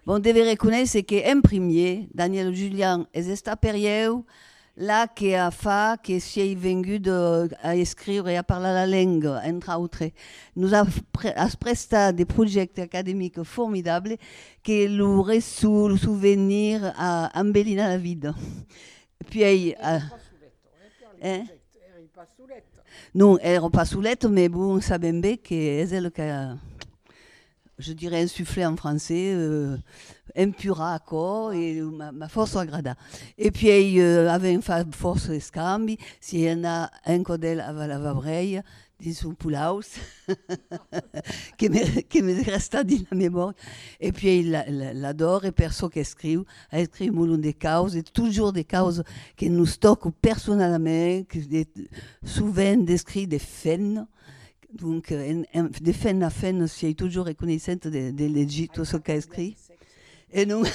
Bon, deve reconnaître qu'un premier, Daniel Julian, est esta perieu là qui a fait que si venu à écrire et à parler la langue, entre autres. Nous a presté des projets académiques formidables qui nous restent le souvenir à embellir la vie. Puis, hein? Non, elle n'est pas soulette, mais bon, ça bien que c'est elle qui a, je dirais, insufflé en français, impura quoi, et ma force agrada. Et puis, il avait une force scambi, si il y en a un codel à la vabreille, di un pulaus, qui me resta dans la mémoire. Et puis, il l'adore, et perso qui écrit beaucoup de causes, et toujours des causes qui nous stockent personnellement, souvent décrit des faits. Donc, de fin à fin, je suis toujours reconnaissante de l'édit, tout ce qu'a écrit. Et non,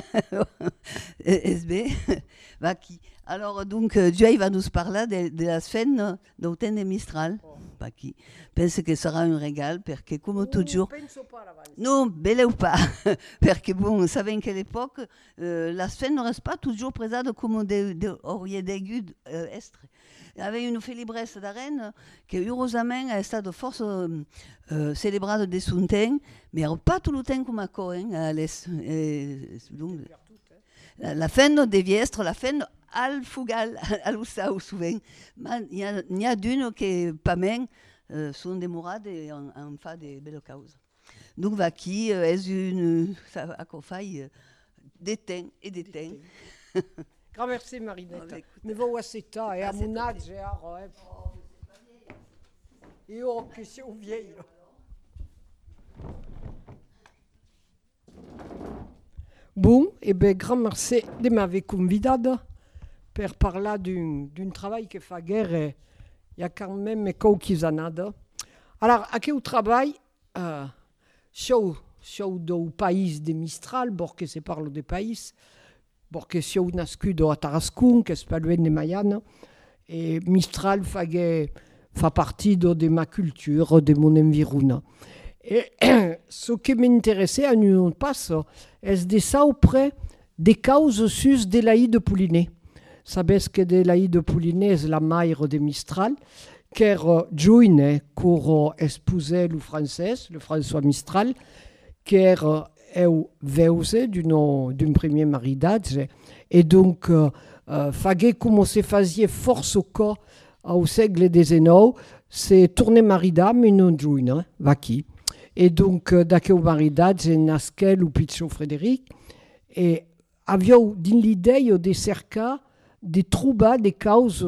SB, Vaki. Alors, donc, Dieu va nous parler de la scène d'Automne de Mistral. Vaki. Je pense que ce sera un régal, parce que, comme toujours. Non, belle ou pas. Parce que, bon, vous savez qu'à l'époque, la scène ne reste pas toujours présente comme auriez d'aigu estre. Il y avait une félibresse d'arène qui, heureusement, a été de force célébrée de son temps, mais pas tout le temps comme à Cohen. La fin des viestres, la fin al fugal, al usau souvent. Il y a d'une qui, pas même, sont des mourades et en fait des belles causes. Donc, Vaki est une, ça a qu'on faille, des temps et des temps. Grand merci, Marinette. Mais vous aussi, et à mon âge, j'ai un rêve. Et oh, que c'est vieille. Bon, et bien, grand merci de m'avoir convidé pour parler d'un travail que fait guerre. Il y a quand même quelques années. Alors, à quel travail, sur le pays de Mistral, parce que c'est parle de pays, parce que je suis nascudo à Tarascon, que c'est pas loin de Mayenne, et Mistral fait partie de ma culture, de mon environnement. Et ce qui m'intéressait à nous passe, c'est de ça auprès des causes sus de l'Aïe de Pouliné. Savez que de l'Aïe de Pouliné est la mère de Mistral, car Joine, pour épouser le français, le François Mistral, car eu veuse d'un premier mariage, et donc fagé comme se faisait force au corps au siècle XIX, c'est tourné maridam in un giuin, vaki. Et donc d'aquel mariage nasqué le Piccio Frédéric, et avions din l'idée de cerca de trouver des causes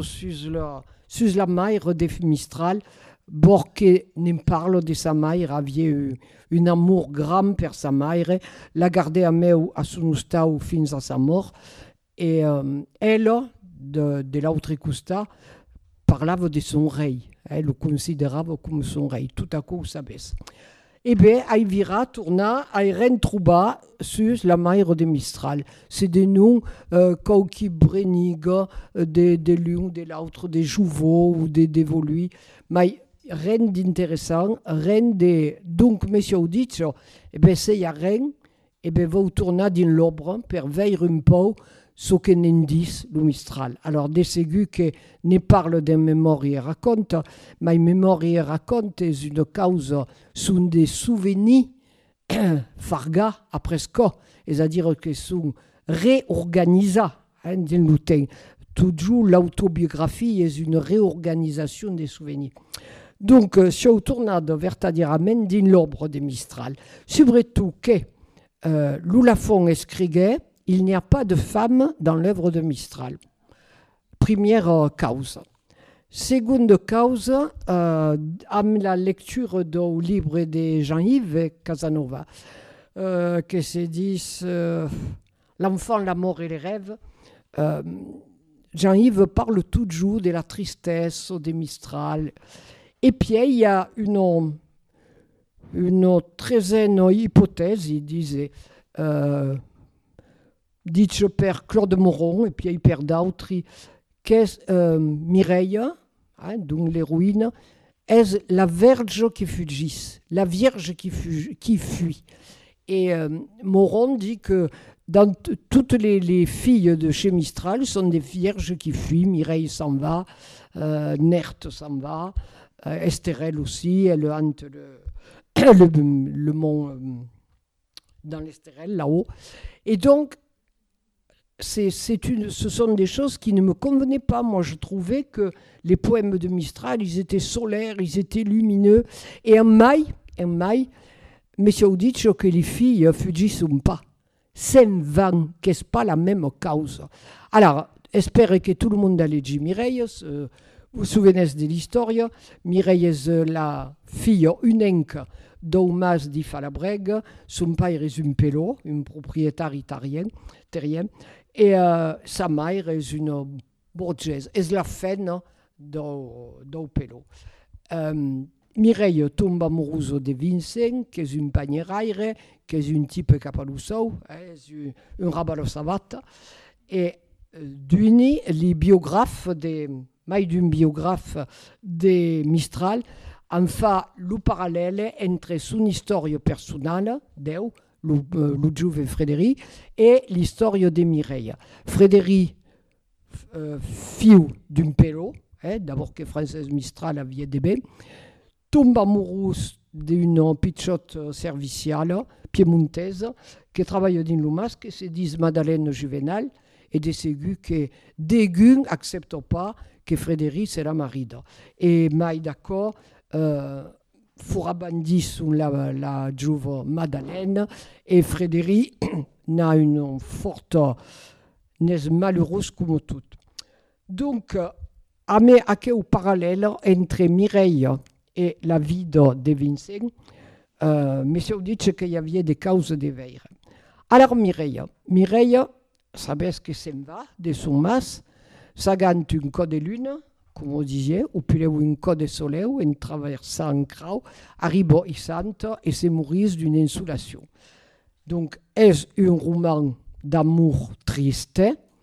sur la mère de Mistral, porque ne parle de sa mère, avait eu un amour grand pour sa mère, la gardé à meu à son stau fins à sa mort, et elle, de l'autre costa, parlava de son rei, elle le considérava comme son rei, tout à coup, ça baisse. Eh bien, Aïvira tourna à retrouver sur la mère de Mistral. C'est des noms qui breniga, des lions, de l'autre, des jouveaux ou des volus. Mais rien d'intéressant, rien de... Donc, monsieur Auditch, eh bien, c'est rien, eh bien, vous tournez dans l'ombre pour veiller un peu ce que n'en dit le Mistral. Alors, des ségus que ne parle de mémoire et raconte, mais mémoire et raconte est une cause, sont des souvenirs farga après ce cas, c'est-à-dire que sont réorganisés dans le temps. Toujours l'autobiographie est une réorganisation des souvenirs. Donc, si on tourne vertadirament dans l'ombre de Mistral, surtout que Lulafon écrivait, il n'y a pas de femme dans l'œuvre de Mistral. Première cause. Seconde cause, à la lecture du livre de Jean-Yves Casanova, qui se dit L'enfant, la mort et les rêves. Jean-Yves parle toujours de la tristesse de Mistral. Et puis, il y a une treizième hypothèse, il disait, dite par Claude Moron, et puis il perd d'autres, qu'est Mireille, donc l'héroïne, est la Vierge qui fugit, la Vierge qui fuit. Et Moron dit que toutes les filles de chez Mistral sont des vierges qui fuient. Mireille s'en va, Nerte s'en va, Estérelle aussi, elle hante le mont dans l'Estérelle, là-haut. Et donc, ce sont des choses qui ne me convenaient pas. Moi, je trouvais que les poèmes de Mistral, ils étaient solaires, ils étaient lumineux. Et en mai, mi sono detto che le figlie fuggissono pas. Sem van, che c'est pas la même cause. Alors, j'espère que tout le monde a leggi Mireille. Vous vous souvenez de l'histoire. Mireille est la fille unique d'un mas di Falabreg. Son père est un pelot, un propriétaire terrien. Et sa mère est une borghese. C'est la fenne d'un pelot. Mireille tombe amoureuse de Vincent, qui est un pagneraire, qui est un type capalussau, un rabat de savate. Et d'uni, les biographes, mai d'un biographe de Mistral, en fa le parallèle entre son histoire personnelle, le giovane Frédéric, et l'histoire de Mireille. Frédéric, fille d'un pelot, d'abord que Frances Mistral avait des bains, tombe amoureuse d'une petite serviciale piémontaise qui travaille dans le masque, qui se dit Madeleine Juvenal, et de ségu que Dégun n'accepte pas que Frédéric c'est la maride. Et mai d'accord, fera bandit sur la juve Madeleine, et Frédéric n'a une forte, n'est malheureuse comme toute. Donc, à quel parallèle entre Mireille et la vie de Vincent, mais si on dit qu'il y avait des causes de veille. Alors Mireille, savez ce que ça va de son mas, ça gagne un code de lune, comme on disait, ou puis un code de soleil, en traversant un creux, arrive à Sante et se mourit d'une insolation. Donc, est un roman d'amour triste,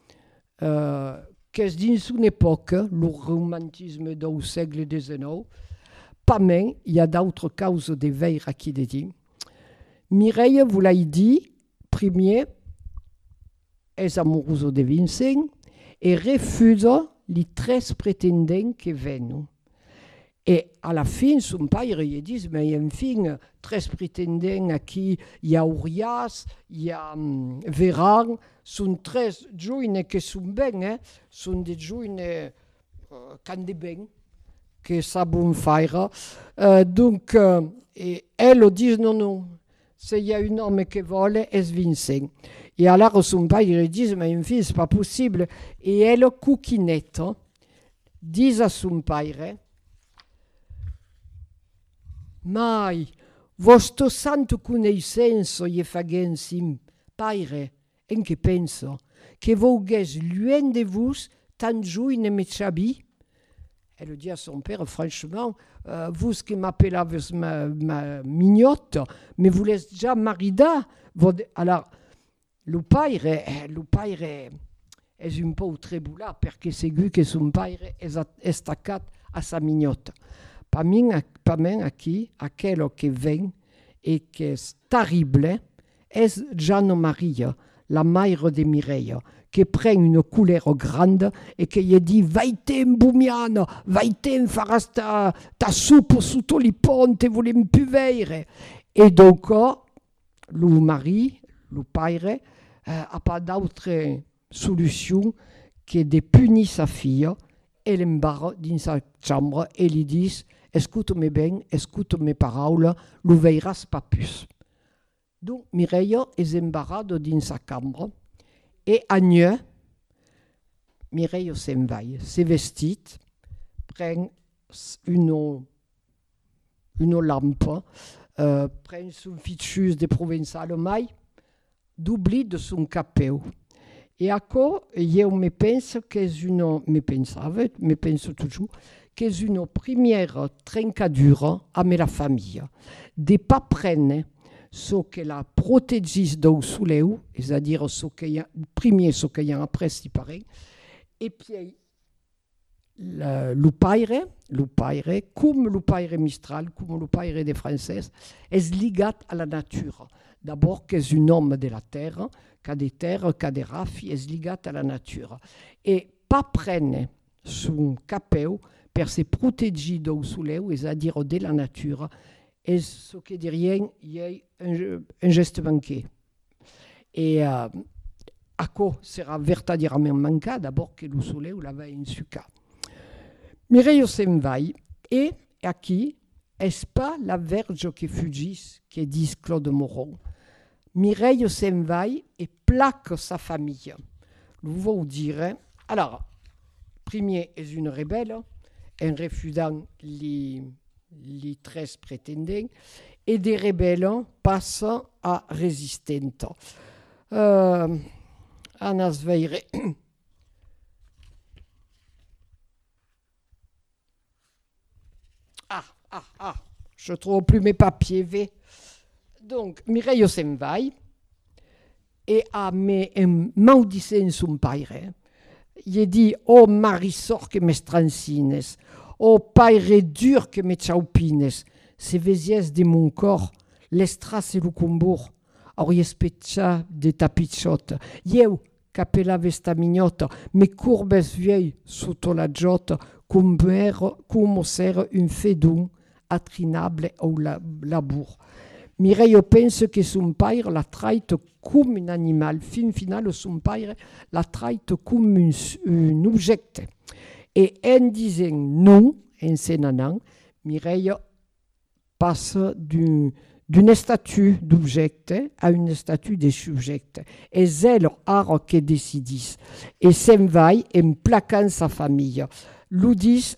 qui est d'une son époque, le romantisme du siècle XIX. Pas même, il y a d'autres causes de veille qui le dit. Mireille vous l'a dit, premier, est amoureuse de Vincent et refuse les 13 prétendants qui viennent. Et à la fin, son père lui dit, mais enfin, 13 prétendants à qui il y a Urias, il y a Véran, sont 13 jeunes qui sont bien, sont des jeunes qui ont des bien, qui savent faire. Donc, et elle dit, non, s'il y a un homme qui vole, c'est Vincent. Et alors son père lui dit, mais enfin, c'est pas possible. Et elle, couquinette, dit à son père, mai, vostro santo connaissance je fagensim, père, en que penso, que vogues loin de vous, tant jeune me chabi. Elle dit à son père, franchement, vous qui m'appelez ma mignotte, mais vous l'êtes déjà marida. Alors, le père est un peu trébula, parce que c'est lui que son père est staccato à sa mignotte. Pas même à qui, à quel qui vient et qui est terrible, est Jeanne Maria, la mère de Mireille, qui prend une couleur grande et qui lui dit vai-t'en Boumiano, vai-t'en faras ta soupe sotto les ponte, volem plus veire. Et donc, le mari, le père, n'a pas d'autre solution que de punir sa fille et l'embarre dans sa chambre et lui dit écoute-moi bien, écoute mes paroles, ne veilleras pas plus. Donc, Mireille est embarrée dans sa chambre. Et à nuit, Mireille s'en va, se vestit, prend une lampe, prend son fichus de provençal mai, d'oubli de son capéo. Et à quoi, je me pense toujours, que c'est une première trencadure avec la famille. De ne pas prendre ce que la protégisse du soleil, c'est-à-dire ce qu'il y a, premier ce qu'il y a après, si pareil, et puis le père, comme le père Mistral, comme le père des Français, est lié à la nature. D'abord qu'és un homme de la terre, qu'a des terres, qu'a des raffi, és ligat a la natura. E pas prene son capeu per se protegir do soleu, és a dir de la natura, és ce que dirien un geste manqué. E aquò sera verdaderament mancat, d'abord que lo soleu l'ava ensucat. Mireio se'n vai, e aquí és pas la verge que fugis, que dis Claude Moron. Mireille se'n vai et plaque sa famille. Vous dire, alors, premier est une rebelle, en refusant les 13 prétendants, et des rebelles passent à résistante. Anas veire. Je trouve plus mes papiers. Donc, Mireille se'n vai et a maudissant son père. Il dit, oh marisor que m'estrancines, oh père dur que me chaupines, se vésies de mon corps, l'estras et le combour, auriez speccia de ta pichotte. Ieu, capella vesta mignota, mes courbes vieilles sotto la giotte, comme ser un fédon attrinable au labour. Mireille pense que son père la traite comme un animal. Fin final, son père la traite comme un objet. Et en disant non, en s'en Mireille passe d'une statue d'objet à une statue de sujet. Et c'est l'art qui décide. Et s'en va en plaquant sa famille. L'udis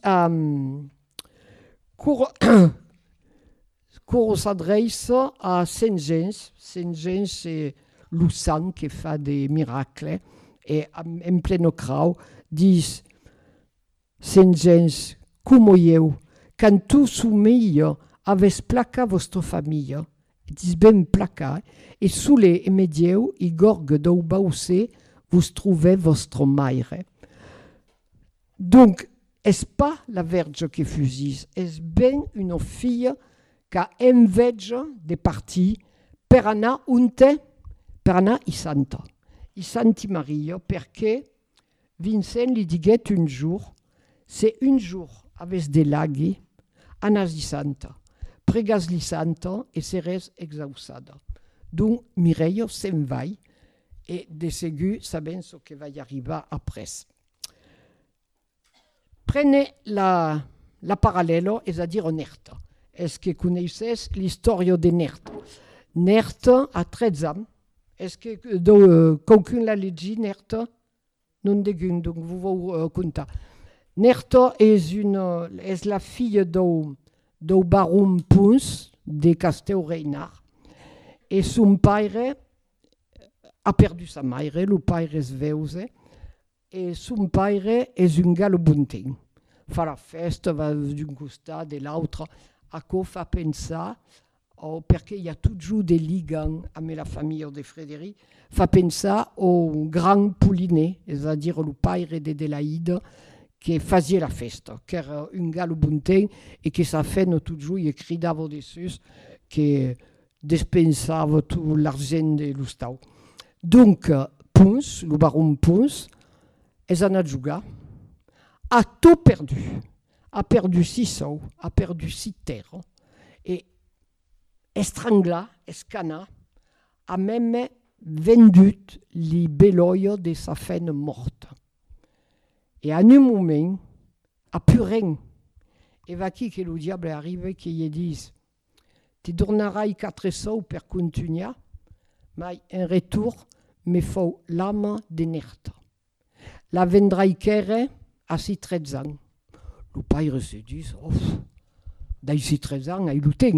Cour s'adresse à Saint-Gens. Saint-Gens, c'est le sang qui fait des miracles. Et en plein crowd, dit Saint-Gens, comme eu, quand tout soumis avez plaqué votre famille, dit ben plaqué, et sous les médias, il gorgue d'au bausé, vous trouvez votre mère. Donc, est-ce pas la verge qui fusille, est-ce bien une fille qui a envege de partir per anar i santa. I santi Maria, perché Vincent li diguet un jour, c'est un jour avec des laghi, anas i santa, pregas li santa et seres exhausada. Donc Mireille se'n va et de segur sabent ce que va y arriver après. Prenez la parallèle, c'est-à-dire Nerta. Est-ce que vous connaissez l'histoire de Nerta? Nerta a 13 ans. Est-ce que quelqu'un l'a dit, Nerta? Non dégun, donc vous vous comptez. Nerta est la fille du baron Pons de Castelreinard. Et son père a perdu sa mère, le père est veuse. Et son père est un galobuntin. Fa la festa, va d'un costat de l'autre. A quoi fa pensar, parce qu'il y a toujours des liens avec la famille de Frédéric, fa pensar au grand Poulinet, c'est-à-dire le père de Adélaïde, qui faisait la festa, qui era un galobuntin et qui sa femme toujours y cridava dessus, qui despensava tout l'argent de l'Ustau. Donc, Pons, le baron Pons, est en a joué, a tout perdu. A perdu 6 sous, a perdu 6 terres, et estrangla, escana, a même vendu les beloyes de sa femme morte. Et à un moment, a plus rien. Et va qui que le diable arrive qui lui dit, tu donneras 4 sous pour continuer, mais en retour, me faut l'âme de Nerta. La vendrai kere à 13 ans. Le père se dit, d'ici 13 ans, il luttait.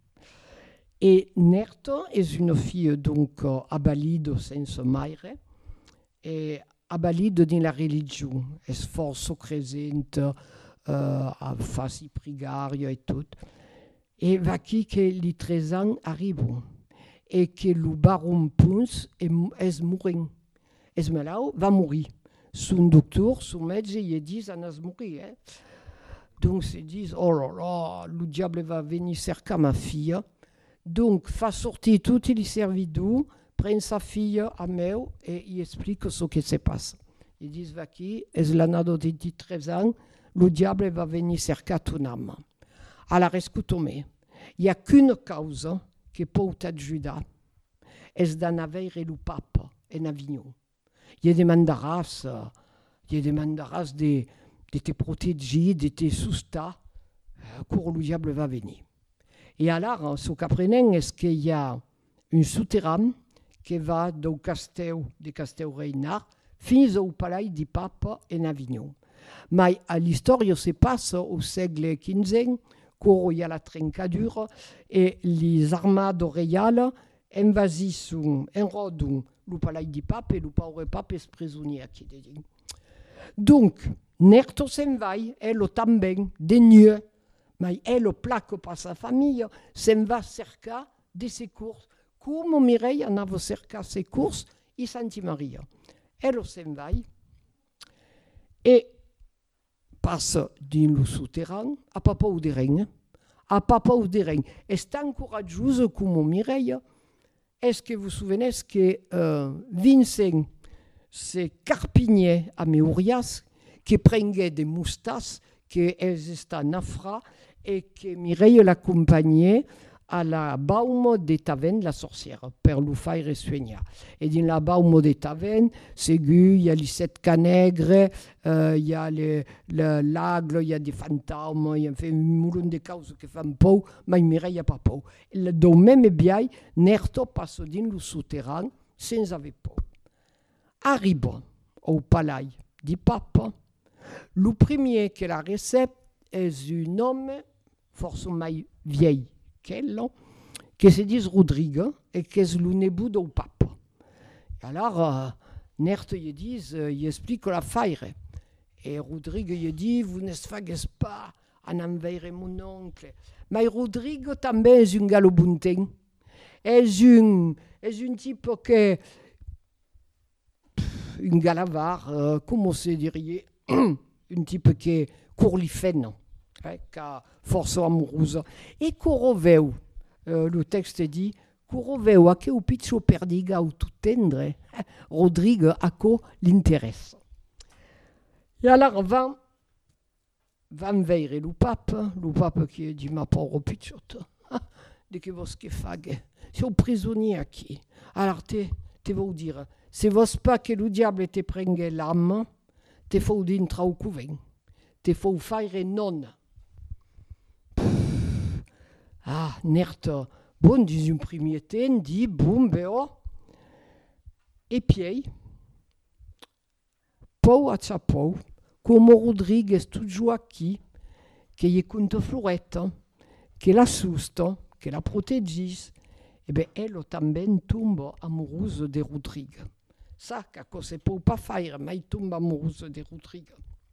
Et Nerta est une fille donc abalide sans mère et abalide dans la religion. Elle est fort présente, à face prigaria et tout. Et va qui que les 13 ans arrivent et que le baron Pons est mort. Et malade va mourir. Son docteur, son médecin, il dit, ça n'a pas mouru. Donc, ils disent, oh là là, le diable va venir cercer ma fille. Donc, fa sortir tutti les servitors, prend sa fille à meu et il explique ce qui se passe. Ils disent, va qui, es l'année de 13 ans, le diable va venir cercar ton âme. Alors, écoute-moi, il n'y a qu'une cause qui peut être Judas, c'est d'en avoir le pape en Avignon. Il y a des mandaras, de te protéger, de te souster, quand le diable va venir. Et alors, ce qu'apprenons, est qu'il y a un souterrain qui va du castel de Castelreina fins au palais du pape en Avignon. Mais l'histoire se passe au siècle XV, quand il y a la trencadure et les armades royales envahissent, enrodent le palais du pape et le pauvre pape est prisonnier. Donc, Nerto s'en va, elle aussi, de nuit, mais elle plaque par sa famille, s'en va cerca de ses courses. Comme Mireille en avait cerca ses courses, et Sainte Maria. Elle s'en va et passe dans le souterrain à Papa ou des Reines. À Papa ou des Reines. Et c'est encourageuse comme Mireille. Est-ce que vous vous souvenez que Vincent se carpignait à Meurias, qui prenait des moustaches, qu'elles étaient nafra, et que Mireille l'accompagnait à la Baum de Taven, la sorcière, per lui faire soigner. Et dans la Baum de Taven, il y a les 7 canègres, il y a l'aigle, il y a des fantômes, il y a un moulin de causes qui font peur, mais Mireille n'a pas peur. Donc même bien, Nerto passe dans le souterrain sans avoir peur. Arrive au palais du pape. Le premier qui la reçoit est un homme forcément vieil qu'elle, qui se dit Rodrigue et qui est le nebou du pape. Alors, Nert il explique la faire. Et Rodrigue il dit, vous ne faites pas en envers mon oncle. Mais Rodrigue também est un galobuntin. Est un type qui un galavard, comment se dirait, un type qui court les fennes, qui a force amoureuse. Et Coroveu, le texte dit, Coroveu, a que au piccio perdiga ou tout tendre, Rodrigue a co l'intéresse. Et alors, van vers le pape qui dit, ma pauvre piccio, de que vous que fag, c'est prisonnier qui. Alors, te vous dire, si vous pas que le diable te prenne l'âme, te faut dintre au couvent, te faut faire non. Ah, Nert, bon, dis un premier temps, dit, bon, béo, et puis, pau à chapeau, comme Rodrigue est toujours qui est contre Florette, qui l'assiste, qui la protège, et bien, elle também tombe amoureuse de Rodrigue. Ça, que se peut pas faire, mais elle tombe amoureuse de Rodrigue.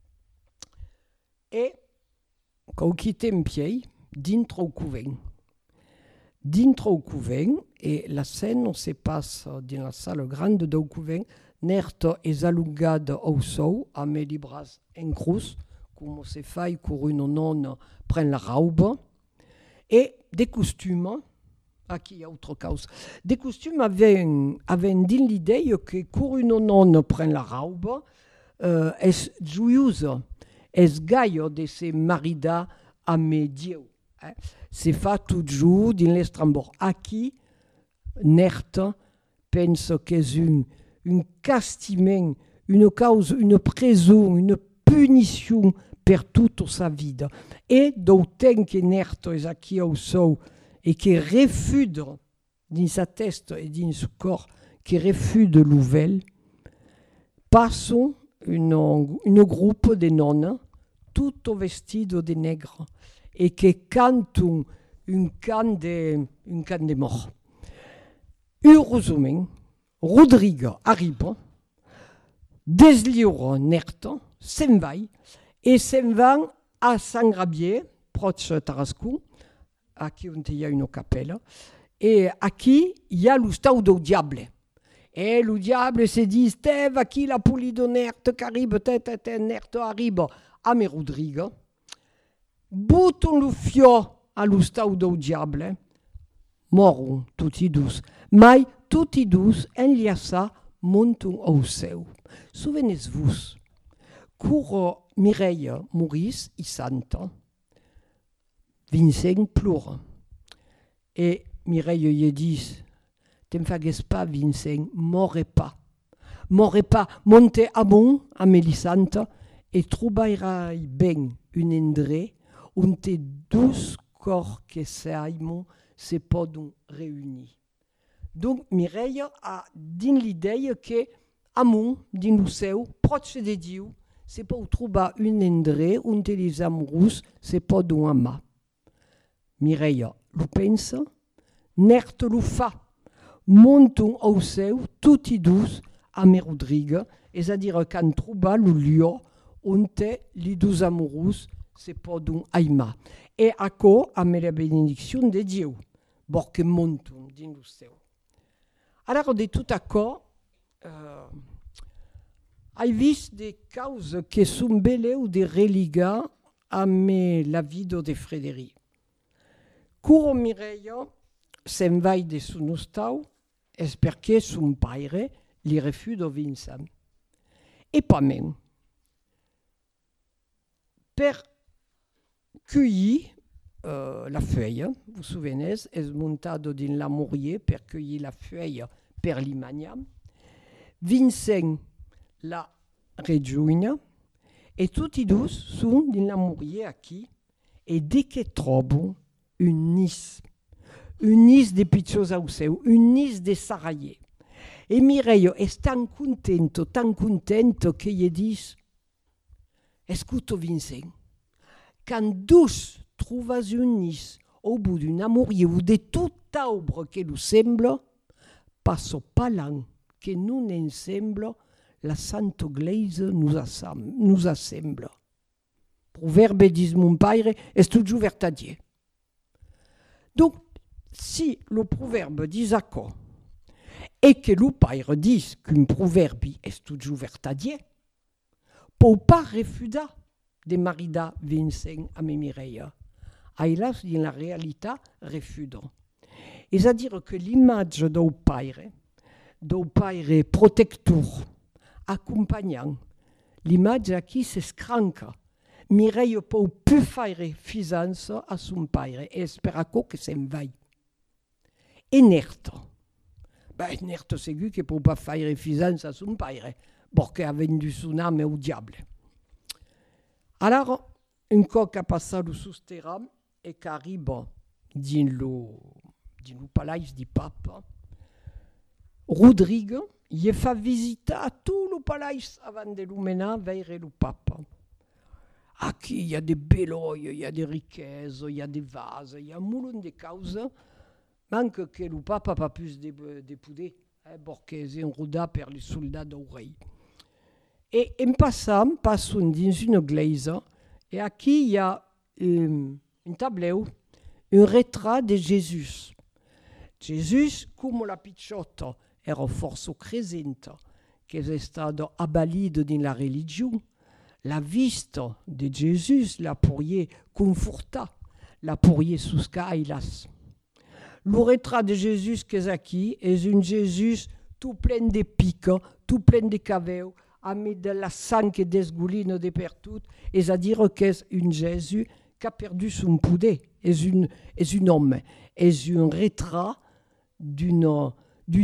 Et, quand on quitte un pied, dintre au couvent. Dintre au couvent, et la scène se passe dans la salle grande du couvent, Nert est allungada au sol, avec les bras en cruz, comme se fait quand une nonne prend la robe, et des costumes. Qui y a autre cause. Des costumes avaient dit l'idée que quand une nonne prend la robe, est joyeuse, est gaille de se marier à mes dieux. C'est fait toujours dans l'Estrambord. À qui Nert pense que c'est un casting, une cause, une prison, une punition pour toute sa vie. Et d'autant que Nert est acquis au sol et qui refuse dans sa tête et dans son corps, qui refuse de nouvelles, passons une groupe de nonnes, tout vestido de nègre, et qui cantent un cant de mort. Heureusement, Rodrigue arrive, déslire Nert, s'en va, et s'en va à Saint-Grabier, proche de Tarascon, à qui il y a une capelle, et à qui il y a le stau du diable. Et le diable se dit, Steve, à qui la poli de Nert qui arrive, Nert arrive à mes Rodrigue, bouton le fio à le stau du diable, moron tutti dus, mai tutti dus enliassa montum au seu. Souvenez-vous, cour Mireille Maurice i santa, Vincent pleure. Et Mireille y dit, te'n fagues pas Vincent, morre pas, monte amont a Melisanta et troubairai ben un endret on te douze corps que saimon se podon réunis. Donc Mireille a din l'idée que amont, din lo seu, proche de Dieu, c'est pour trouver un endret on te les amoureux se podon amar. Mireille lo pensa, nert lo fa, monton au seu, tutti dus, a me Rodrigue, c'est-à-dire qu'en trouva le lieu on te les deux amoureux se podon aimar. Et à quoi a me la bénédiction de Dieu, borque monton din lo seu. Alors, de tout accord, ai vist des causes qui sont belles ou des religions à la vie de Frédéric. Cour Mireille se'n va de son ostau, és perquè son pare li refus de Vincent. Et pas même. Per cueillir la feuille, vous vous souvenez, est montado din l'amourier per cueillir la feuille per l'imagna. Vincent la regiugna et tutti dus sont din l'amourier a qui et dès que trobo un nis de piccios au seu, un nis de saraillé. Et Mireille est tan contento que gli dis, escuto Vincent, quand dus trouvas un nis au bout d'un amourier ou de tout arbre que lui semble, passo pas l'an que nous ensemble la Sainte Église nous assemble. Proverbe dis mon père est toujours vertadier. Donc, si le proverbe dit quoi et que le père dit qu'un proverbe est toujours vertadier, pour pas refuser de marida Vincent à Mireille. Hélas, dans la réalité, refusant. C'est-à-dire que l'image d'un père protecteur, accompagnant, l'image à qui s'escranque. Mireille peut plus faire fisanza à son père et espère que s'en va. Et Nert. Nert c'est lui qui ne peut pas faire fisanza à son père, parce qu'il a vendu son âme au diable. Alors, un coq a passé le souterrain et qu'arrive dans le palais du pape. Rodrigue, il fait visiter à tout le palais avant de l'emmener vers le pape. Aquí il y a des belloys, il y a des richesses, il y a des vases, il y a un moulin de causes. Manque que le pape n'a pas pu de pouder, parce que c'est un roda pour les soldats d'oreille. Et en passant, passons dans une église, et aquí il y a un tableau, un retrait de Jésus. Jésus, comme la picciota era force crescente, che è stato abolito dans la religion, la vista de Jésus la pourriez conforter, la pourriez souscailas. Le retrait de Jésus qui est ici est un Jésus tout plein de pics, tout plein de caveaux, avec de la sang qui desgouline de partout, c'est-à-dire que c'est un Jésus qui a perdu son pouvoir, est un homme, est un retrait d'une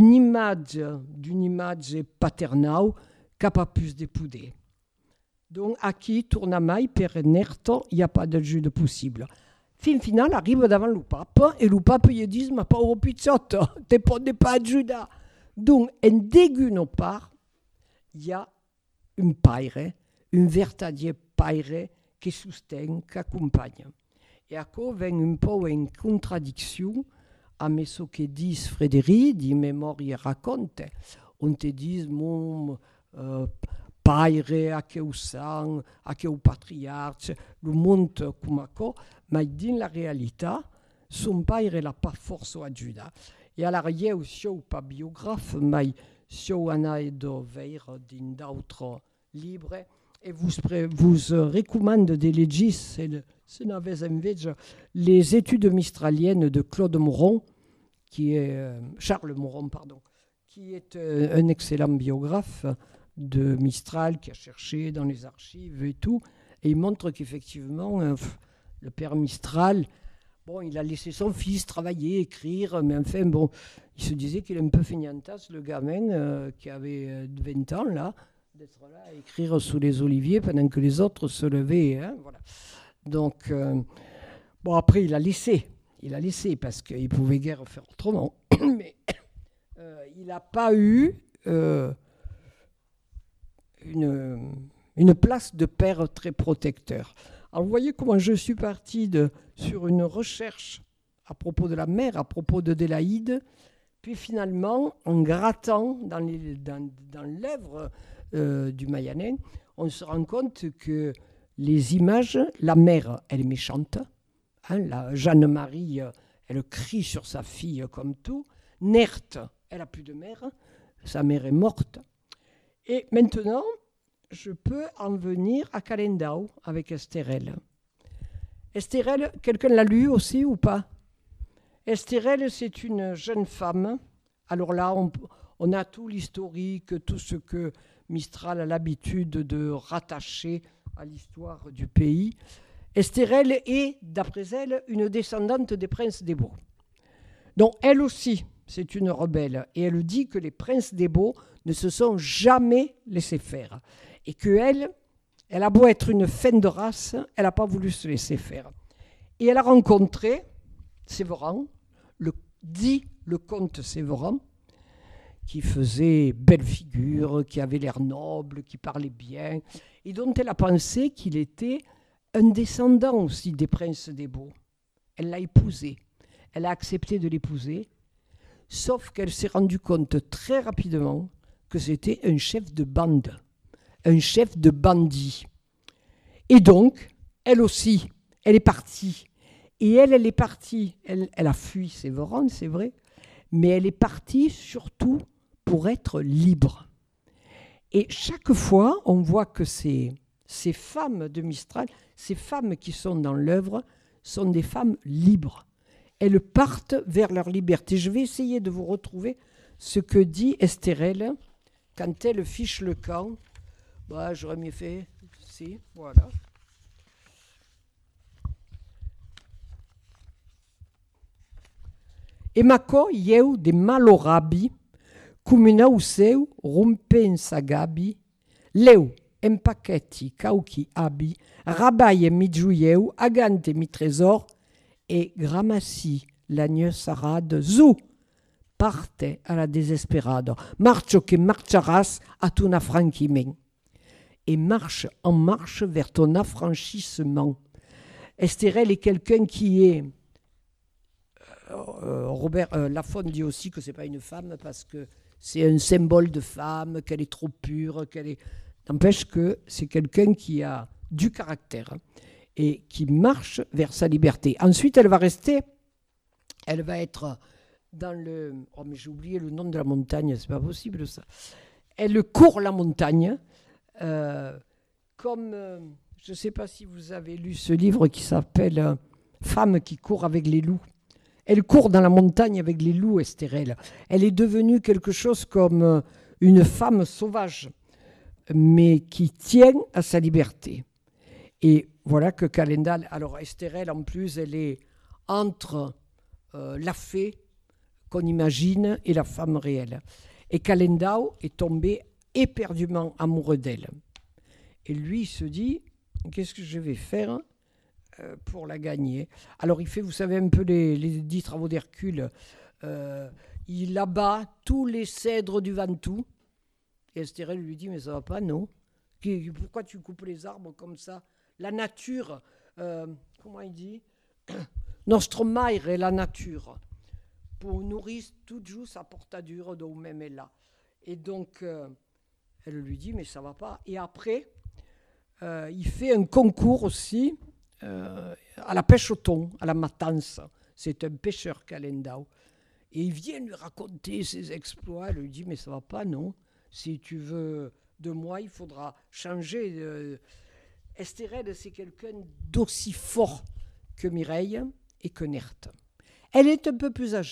image paternelle qui n'a pas plus de pouvoir. Donc, aquí, tourna mai per Nerto, il n'y a pas de jeu de possible. Fin final, arrive devant le pape, et le pape lui dit, ma pauvre pizzotto, tu ne peux pas aider. Donc, en déguno part, il y a un père, un véritable père qui soutient, qui accompagne. Et à quoi vient un peu en contradiction à ce que dit Frédéric, dit mémoire raconte. On te dit, mon père, à qui au sang, à qui au patriarche, le monde comme ça, mais dans la réalité, son père n'a pas force à aider. Et alors, il y a aussi pas biographe, mais si on a de voir dans d'autres livres, et vous recommande de lire, c'est les études mistraliennes de Claude Moron, qui est Charles Moron, pardon, qui est un excellent biographe de Mistral, qui a cherché dans les archives et tout, et il montre qu'effectivement, le père Mistral, bon, il a laissé son fils travailler, écrire, mais enfin, bon, il se disait qu'il est un peu feignantasse, le gamin qui avait 20 ans, là, d'être là à écrire sous les oliviers pendant que les autres se levaient. Hein, voilà. Donc, bon, après, il a laissé parce qu'il pouvait guère faire autrement. Mais il n'a pas eu une place de père très protecteur. Alors, vous voyez comment je suis parti sur une recherche à propos de la mère, à propos de Délaïde, puis finalement, en grattant dans l'œuvre du Mayanen, on se rend compte que les images, la mère, elle est méchante. Hein, la Jeanne-Marie, elle crie sur sa fille comme tout. Nerte, elle n'a plus de mère. Sa mère est morte. Et maintenant, je peux en venir à Calendau avec Estérelle. Estérelle, quelqu'un l'a lu aussi ou pas? Estérelle, c'est une jeune femme. Alors là, on a tout l'historique, tout ce que Mistral a l'habitude de rattacher à l'histoire du pays. Estérelle est, d'après elle, une descendante des princes des Baux. Donc elle aussi, c'est une rebelle. Et elle dit que les princes des Baux ne se sont jamais laissés faire. Et qu'elle, elle a beau être une faine de race, elle n'a pas voulu se laisser faire. Et elle a rencontré Sévéran, le comte Sévéran, qui faisait belle figure, qui avait l'air noble, qui parlait bien, et dont elle a pensé qu'il était un descendant aussi des princes des Baux. Elle l'a épousé, elle a accepté de l'épouser, sauf qu'elle s'est rendue compte très rapidement que c'était un chef de bande, un chef de bandits. Et donc, elle aussi, elle est partie. Et elle est partie, elle a fui Sévéran, c'est vrai, mais elle est partie surtout pour être libre. Et chaque fois, on voit que ces femmes de Mistral, ces femmes qui sont dans l'œuvre, sont des femmes libres. Elles partent vers leur liberté. Je vais essayer de vous retrouver ce que dit Estérelle quand elle fiche le camp. Bah, j'aurais mieux fait, si, voilà. Emako ieu de malorabi, cumina useu rumpensa gabi, leu empaqueti cauqui abi, rabaie midjouieu, agante mi trésor, et gramassi l'agne sarade, zou, parte à la désespérade, marcho que marcharas à ton affranchiment, et marche en marche vers ton affranchissement. Estérelle est quelqu'un qui est... Robert Laffont dit aussi que ce n'est pas une femme parce que c'est un symbole de femme, qu'elle est trop pure, n'empêche que c'est quelqu'un qui a du caractère et qui marche vers sa liberté. Ensuite, elle va être dans le... Oh, mais j'ai oublié le nom de la montagne, c'est pas possible ça. Elle court la montagne comme... je ne sais pas si vous avez lu ce livre qui s'appelle « Femme qui court avec les loups ». Elle court dans la montagne avec les loups, Estérelle. Elle est devenue quelque chose comme une femme sauvage, mais qui tient à sa liberté. Et voilà que Calendau... Alors Estérelle, en plus, elle est entre la fée qu'on imagine et la femme réelle. Et Calendau est tombé éperdument amoureux d'elle. Et lui, il se dit, qu'est-ce que je vais faire pour la gagner? Alors il fait, vous savez, un peu les 10 travaux d'Hercule. Il abat tous les cèdres du Ventoux. Et Estérelle lui dit, mais ça va pas, non? Pourquoi tu coupes les arbres comme ça? La nature, comment il dit? Nostro mare est la nature. Pour nourrir toute joue sa portadure, d'où même est là. Et donc, elle lui dit, mais ça va pas. Et après, il fait un concours aussi, à la pêche au thon, à la Matance. C'est un pêcheur, Calendau. Et il vient lui raconter ses exploits. Elle lui dit, mais ça va pas, non? Si tu veux de moi, il faudra changer. Estérelle, c'est quelqu'un d'aussi fort que Mireille et que Nerte. Elle est un peu plus âgée.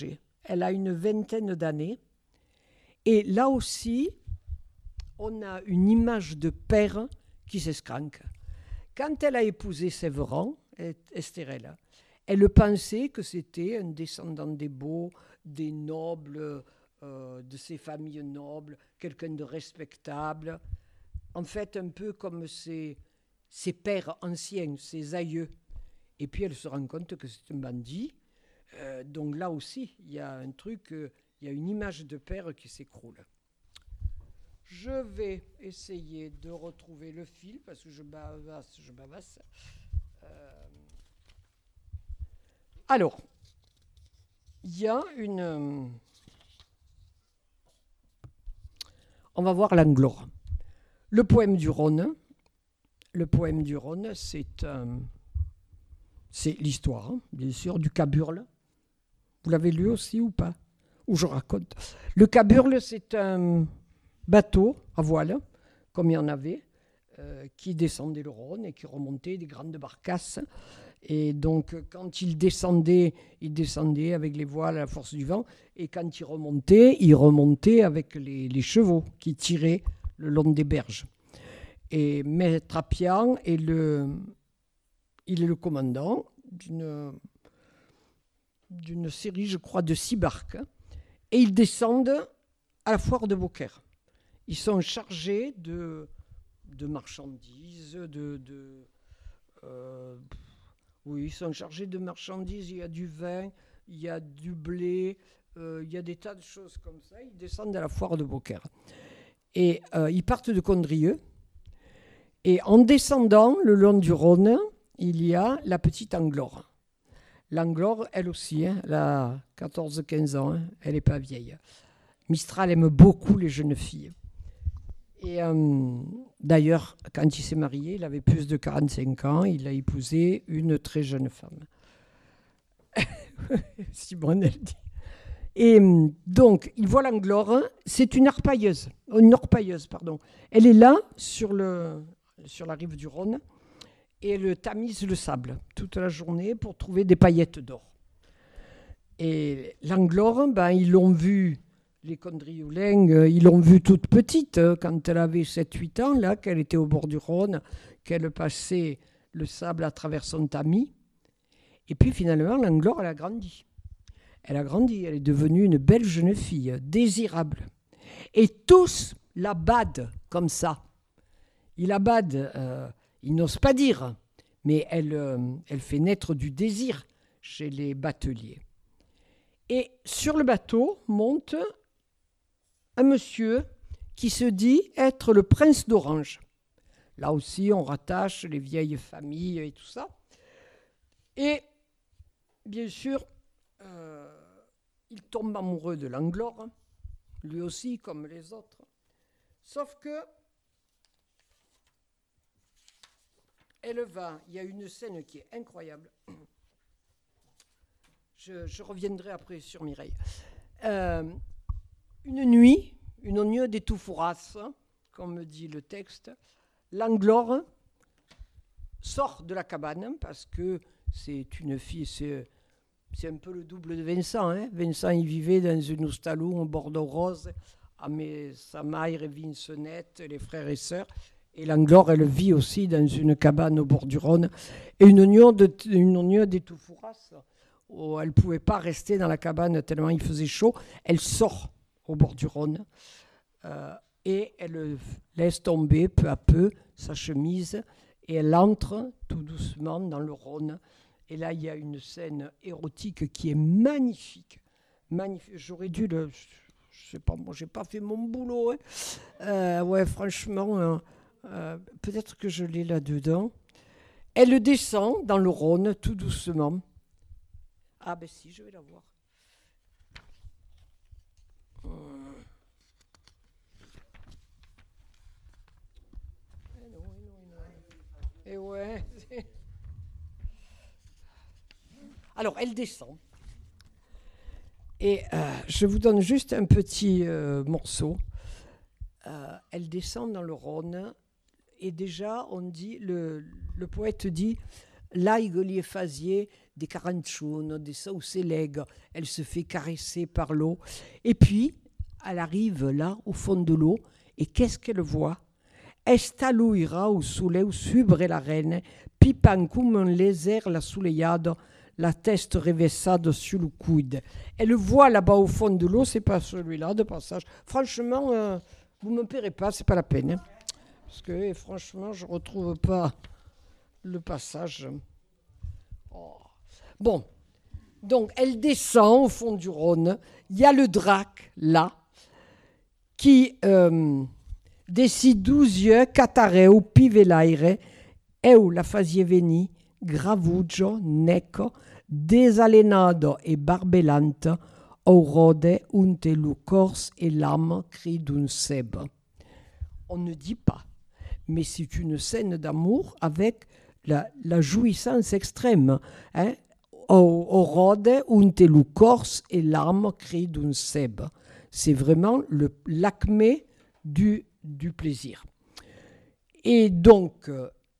elle a une vingtaine d'années. Et là aussi, on a une image de père qui s'escranque. Quand elle a épousé Sévéran, Estérelle, elle pensait que c'était un descendant des beaux, des nobles, de ces familles nobles, quelqu'un de respectable. En fait, un peu comme ses pères anciens, ses aïeux. Et puis elle se rend compte que c'est un bandit. Donc là aussi, il y a un truc, il y a une image de père qui s'écroule. Je vais essayer de retrouver le fil parce que je bavasse. Alors, il y a une... On va voir l'Anglore. Le poème du Rhône, c'est l'histoire, hein, bien sûr, du Caburle. Vous l'avez lu aussi ou pas? Ou je raconte. Le Caburle, c'est un bateau à voile, comme il y en avait, qui descendait le Rhône et qui remontait des grandes barcasses. Et donc, quand il descendait avec les voiles à la force du vent. Et quand il remontait avec les chevaux qui tiraient le long des berges. Et Maître Appian il est le commandant d'une série, je crois, de 6 barques. Et ils descendent à la foire de Beaucaire. Ils sont chargés de marchandises, oui, ils sont chargés de marchandises. Il y a du vin, il y a du blé, il y a des tas de choses comme ça. Ils descendent à la foire de Beaucaire. Et ils partent de Condrieu. Et en descendant le long du Rhône, il y a la petite Anglore. L'Anglore, elle aussi, hein, elle a 14-15 ans, hein, elle n'est pas vieille. Mistral aime beaucoup les jeunes filles. Et d'ailleurs, quand il s'est marié, il avait plus de 45 ans, il a épousé une très jeune femme. Simone, elle dit. Et donc, il voit l'Anglore, c'est une orpailleuse. Elle est là, sur la rive du Rhône, et elle tamise le sable toute la journée pour trouver des paillettes d'or. Et l'Anglore, ils l'ont vue, les Condriolins, ils l'ont vue toute petite, quand elle avait 7-8 ans, là, qu'elle était au bord du Rhône, qu'elle passait le sable à travers son tamis. Et puis finalement, l'Anglore, elle a grandi. Elle est devenue une belle jeune fille, désirable. Et tous la badent comme ça. Ils la badent, ils n'osent pas dire, mais elle fait naître du désir chez les bateliers. Et sur le bateau monte un monsieur qui se dit être le prince d'Orange. Là aussi, on rattache les vieilles familles et tout ça. Et bien sûr, il tombe amoureux de l'Anglore, lui aussi, comme les autres. Sauf que il y a une scène qui est incroyable. Je reviendrai après sur Mireille. Une nuit des Toufouras, comme dit le texte, l'Anglore sort de la cabane parce que c'est une fille, c'est un peu le double de Vincent. Hein. Vincent, il vivait dans une houstalou en Bordeaux rose, avec sa mère et Vincent, les frères et sœurs. Et l'Anglore, elle vit aussi dans une cabane au bord du Rhône. Et une union des Toufouras, où elle ne pouvait pas rester dans la cabane tellement il faisait chaud. Elle sort au bord du Rhône et elle laisse tomber peu à peu sa chemise et elle entre tout doucement dans le Rhône. Et là, il y a une scène érotique qui est magnifique. Magnifique. J'aurais dû le... Je sais pas, moi, j'ai pas fait mon boulot. Hein. Ouais, franchement, peut-être que je l'ai là-dedans. Elle descend dans le Rhône tout doucement. Ah ben si, je vais la voir. Et ouais. Alors, elle descend. Et je vous donne juste un petit morceau. Elle descend dans le Rhône. Et déjà, on dit, le poète dit, là, il lui faisait des caranchons, des saucelègues. Elle se fait caresser par l'eau. Et puis, elle arrive là, au fond de l'eau, et qu'est-ce qu'elle voit? Esta luira au soleil subre la reine, pipan comme un lézard la soleillade, la tête revêsade sur le coude. Elle voit là-bas au fond de l'eau, c'est pas celui-là de passage. Franchement, vous me paierez pas, c'est pas la peine. Hein, parce que franchement, je retrouve pas le passage. Oh. Bon, donc elle descend au fond du Rhône. Il y a le drac là qui décide 12 yeux catareu pivelaire eu la fazie veni gravugio neco desalenado e barbelante aurode unte lu corse et l'âme cri d'un seb. On ne dit pas, mais c'est une scène d'amour avec la jouissance extrême. Hein? Aurode unte lu corse et l'âme cri d'un seb. C'est vraiment l'acmé du plaisir. Et donc,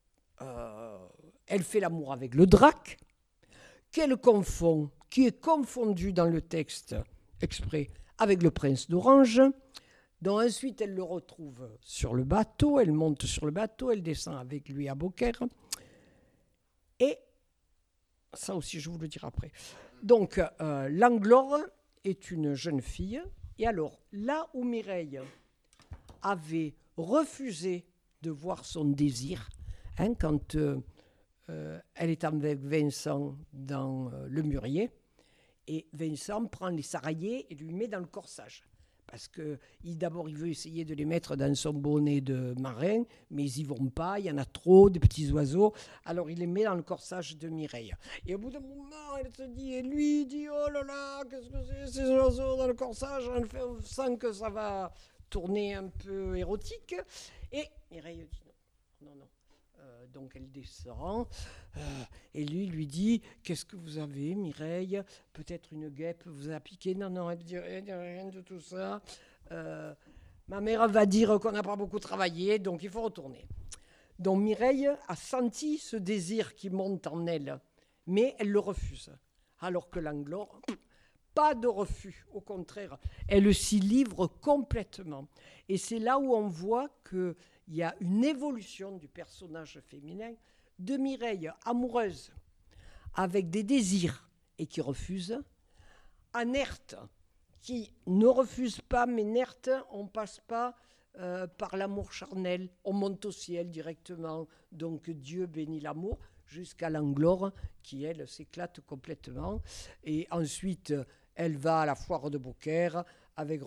elle fait l'amour avec le drac, qu'elle confond, qui est confondu dans le texte exprès avec le prince d'Orange. Donc ensuite, elle le retrouve sur le bateau, elle monte sur le bateau, elle descend avec lui à Beaucaire. Et ça aussi, je vous le dirai après. Donc, Langlore est une jeune fille. Et alors, là où Mireille avait refusé de voir son désir, hein, quand elle est avec Vincent dans le mûrier, et Vincent prend les saraillés et lui met dans le corsage. Parce que d'abord, il veut essayer de les mettre dans son bonnet de marin, mais ils n'y vont pas, il y en a trop, des petits oiseaux. Alors, il les met dans le corsage de Mireille. Et au bout d'un moment, elle se dit, et lui, il dit, oh là là, qu'est-ce que c'est ces oiseaux dans le corsage? On sent que ça va tourner un peu érotique. Et Mireille dit, non, non. Donc elle descend et lui dit, qu'est-ce que vous avez, Mireille? Peut-être une guêpe vous a piqué? Non, non, elle dit rien de tout ça. Ma mère va dire qu'on n'a pas beaucoup travaillé, donc il faut retourner. Donc Mireille a senti ce désir qui monte en elle, mais elle le refuse. Alors que Langlore, pas de refus, au contraire, elle s'y livre complètement. Et c'est là où on voit que il y a une évolution du personnage féminin de Mireille, amoureuse, avec des désirs et qui refuse, à Nerthe, qui ne refuse pas, mais Nerthe, on ne passe pas par l'amour charnel, on monte au ciel directement, donc Dieu bénit l'amour, jusqu'à Langlore, qui, elle, s'éclate complètement. Et ensuite, elle va à la foire de Beaucaire avec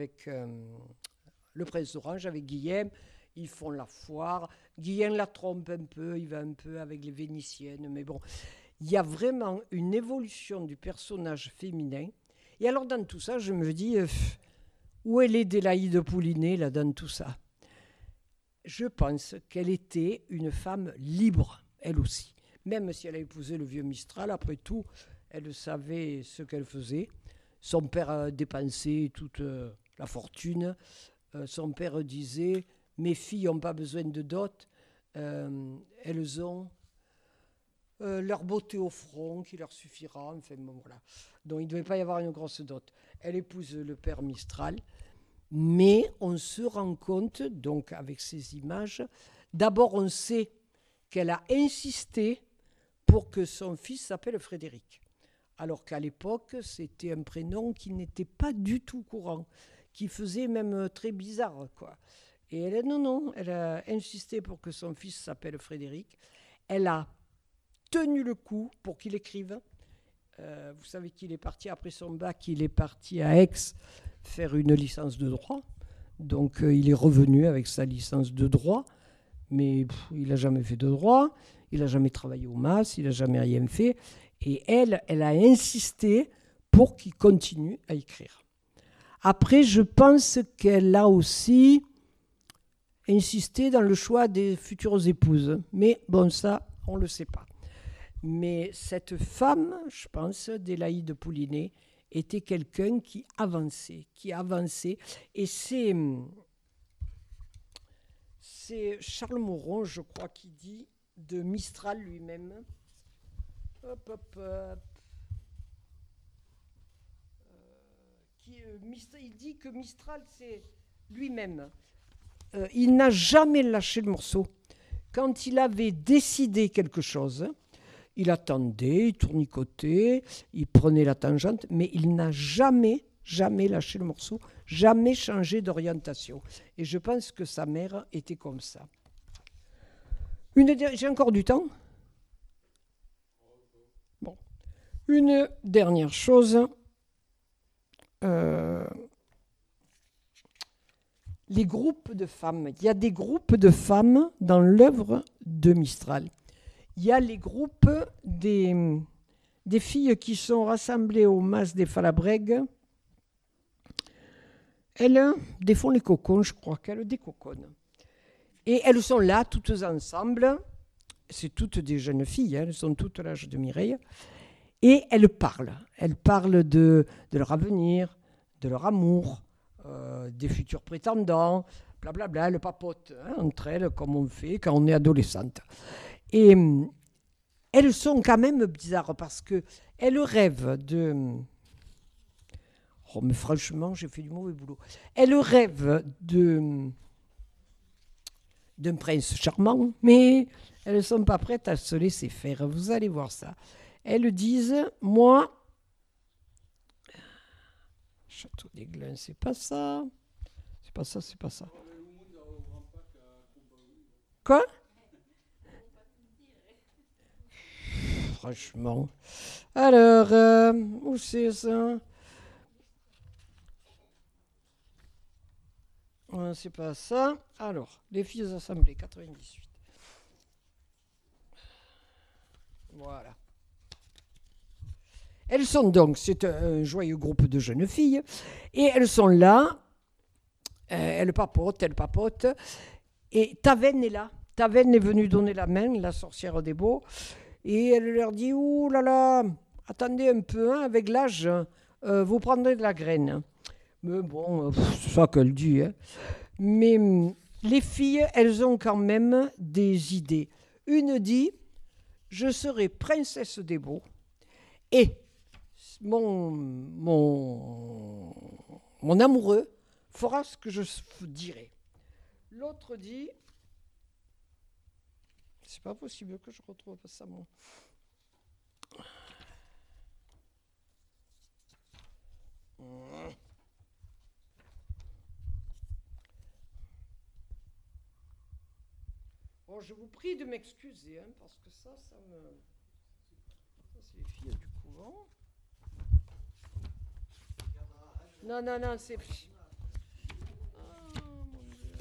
le prince d'Orange, avec Guillaume. Ils font la foire. Guillaume la trompe un peu, il va un peu avec les Vénitiennes. Mais bon, il y a vraiment une évolution du personnage féminin. Et alors, dans tout ça, je me dis, où elle est Adélaïde Poulinet, là, dans tout ça? Je pense qu'elle était une femme libre, elle aussi. Même si elle a épousé le vieux Mistral, après tout, elle savait ce qu'elle faisait. Son père dépensait toute la fortune. Son père disait... Mes filles n'ont pas besoin de dot, elles ont leur beauté au front qui leur suffira. Enfin, bon, voilà. Donc il ne devait pas y avoir une grosse dot. Elle épouse le père Mistral, mais on se rend compte, donc avec ces images, d'abord on sait qu'elle a insisté pour que son fils s'appelle Frédéric, alors qu'à l'époque c'était un prénom qui n'était pas du tout courant, qui faisait même très bizarre, quoi. Et elle, non, elle a insisté pour que son fils s'appelle Frédéric. Elle a tenu le coup pour qu'il écrive. Vous savez qu'il est parti, après son bac, il est parti à Aix faire une licence de droit. Donc il est revenu avec sa licence de droit, mais il n'a jamais fait de droit, il n'a jamais travaillé au MAS, il n'a jamais rien fait. Et elle a insisté pour qu'il continue à écrire. Après, je pense qu'elle a aussi... insisté dans le choix des futures épouses. Mais bon, ça, on ne le sait pas. Mais cette femme, je pense, Adélaïde Poulinet, était quelqu'un qui avançait. Et c'est Charles Moron, je crois, qui dit de Mistral lui-même, Hop, hop, hop. Il dit que Mistral, c'est lui-même. Il n'a jamais lâché le morceau. Quand il avait décidé quelque chose, il attendait, il tournicotait, il prenait la tangente, mais il n'a jamais lâché le morceau, jamais changé d'orientation. Et je pense que sa mère était comme ça. J'ai encore du temps ? Bon. Une dernière chose. Les groupes de femmes. Il y a des groupes de femmes dans l'œuvre de Mistral. Il y a les groupes des filles qui sont rassemblées au Mas des Falabrègues. Elles défont les cocons, je crois qu'elles décoconnent. Et elles sont là, toutes ensemble. C'est toutes des jeunes filles, elles sont toutes l'âge de Mireille. Et elles parlent. Elles parlent de leur avenir, de leur amour, des futurs prétendants, blablabla, elles papotent entre elles, comme on fait quand on est adolescente. Et elles sont quand même bizarres parce qu'elles rêvent de... Oh, mais franchement, j'ai fait du mauvais boulot. Elles rêvent d'un prince charmant, mais elles ne sont pas prêtes à se laisser faire. Vous allez voir ça. Elles disent, moi, Château des Glins, c'est pas ça. C'est pas ça, c'est pas ça. Quoi ? Franchement. Alors, où c'est ça ? C'est pas ça. Alors, les filles assemblées, 98. Voilà. Elles sont donc, c'est un joyeux groupe de jeunes filles, et elles sont là, elles papotent, et Taven est là. Taven est venue donner la main, la sorcière des Beaux, et elle leur dit, ouh là là, attendez un peu, avec l'âge, vous prendrez de la graine. Mais bon, c'est ça qu'elle dit. Hein. Mais les filles, elles ont quand même des idées. Une dit, je serai princesse des Beaux, et mon amoureux fera ce que je dirai. L'autre dit, c'est pas possible que je retrouve ça moi. Bon, je vous prie de m'excuser, hein, parce que ça me... Ça, c'est les filles du couvent. Non, c'est... Ah, mon Dieu.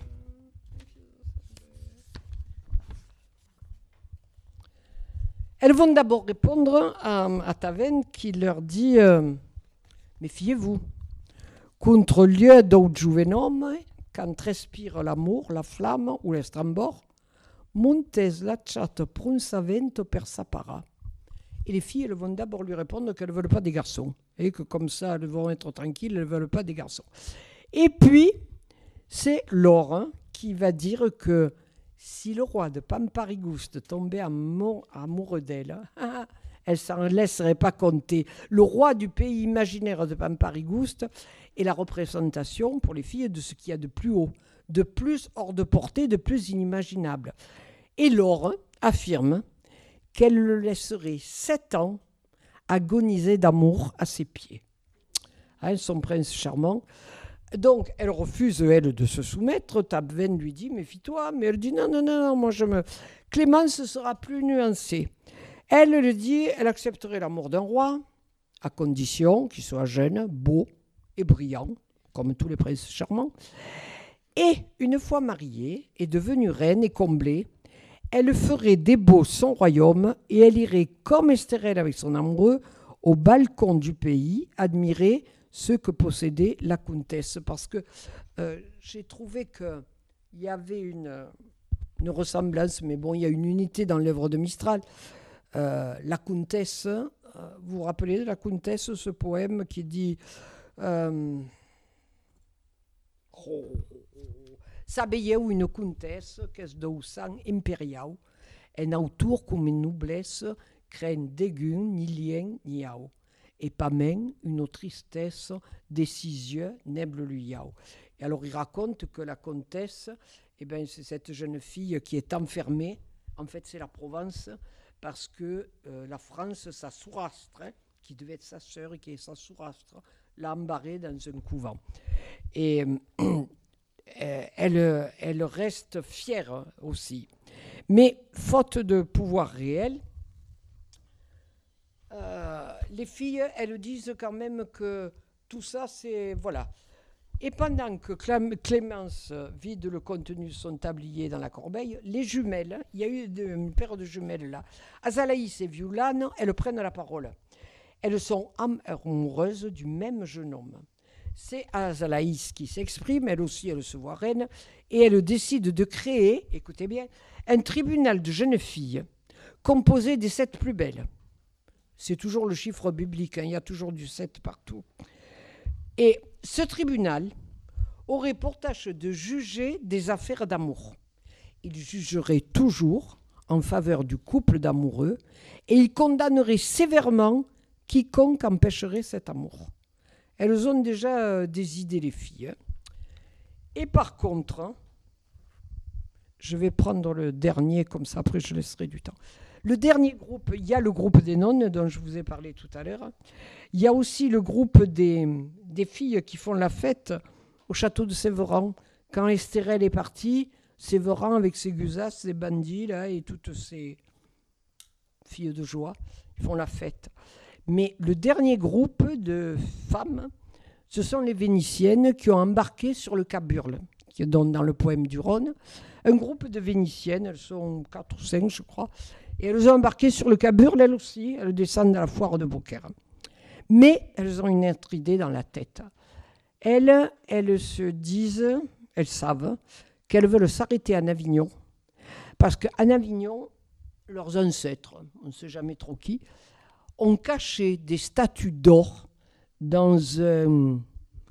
Elles vont d'abord répondre à Taven qui leur dit méfiez-vous. Contre lieu d'aut juvenom, quand respire l'amour, la flamme ou l'estrambor, montes la chatte prunsavento per sapara. Et les filles, elles vont d'abord lui répondre qu'elles ne veulent pas des garçons. Et que comme ça, elles vont être tranquilles, elles ne veulent pas des garçons. Et puis, c'est Laure qui va dire que si le roi de Pamparigouste tombait amoureux d'elle, elle ne s'en laisserait pas compter. Le roi du pays imaginaire de Pamparigouste est la représentation pour les filles de ce qu'il y a de plus haut, de plus hors de portée, de plus inimaginable. Et Laure affirme qu'elle le laisserait 7 ans agoniser d'amour à ses pieds. Son prince charmant. Donc, elle refuse, elle, de se soumettre. Taven lui dit, méfie-toi. Mais elle dit, non, moi Clémence sera plus nuancée. Elle le dit, elle accepterait l'amour d'un roi, à condition qu'il soit jeune, beau et brillant, comme tous les princes charmants. Et, une fois mariée et devenue reine et comblée, elle ferait des Beaux son royaume et elle irait, comme Estérelle avec son amoureux, au balcon du pays, admirer ce que possédait la comtesse. Parce que j'ai trouvé qu'il y avait une ressemblance, mais bon, il y a une unité dans l'œuvre de Mistral. La comtesse, vous vous rappelez de la comtesse, ce poème qui dit Sabeieu une comtesse qu'est dou sang imperial en autour comme une noblesse craint dégun, ni lien, ni ao. Et pas même une tristesse décision, neble lui ao. Et alors il raconte que la comtesse, c'est cette jeune fille qui est enfermée. En fait, c'est la Provence, parce que la France, sa sourastre, qui devait être sa sœur et qui est sa sourastre, l'a embarrée dans un couvent. Et elle reste fière aussi. Mais faute de pouvoir réel, les filles, elles disent quand même que tout ça, c'est... Voilà. Et pendant que Clémence vide le contenu de son tablier dans la corbeille, les jumelles, il y a eu une paire de jumelles là, Azalaïs et Violane, elles prennent la parole. Elles sont amoureuses du même jeune homme. C'est Azalaïs qui s'exprime, elle aussi, elle se voit reine, et elle décide de créer, écoutez bien, un tribunal de jeunes filles composé des 7 plus belles. C'est toujours le chiffre biblique, il y a toujours du 7 partout. Et ce tribunal aurait pour tâche de juger des affaires d'amour. Il jugerait toujours en faveur du couple d'amoureux et il condamnerait sévèrement quiconque empêcherait cet amour. Elles ont déjà des idées, les filles. Et par contre, je vais prendre le dernier, comme ça après je laisserai du temps. Le dernier groupe, il y a le groupe des nonnes dont je vous ai parlé tout à l'heure. Il y a aussi le groupe des filles qui font la fête au château de Sévéran. Quand Estérelle est partie, Sévéran avec ses gusas, ses bandits là, et toutes ces filles de joie, ils font la fête. Mais le dernier groupe de femmes, ce sont les Vénitiennes qui ont embarqué sur le Cap Burle, qui est dans le poème du Rhône. Un groupe de Vénitiennes, elles sont 4 ou 5 je crois, et elles ont embarqué sur le Cap Burle, elles aussi, elles descendent à la foire de Beaucaire. Mais elles ont une autre idée dans la tête. Elles se disent, elles savent, qu'elles veulent s'arrêter en Avignon, parce qu'en Avignon, leurs ancêtres, on ne sait jamais trop qui, ont caché des statues d'or dans un,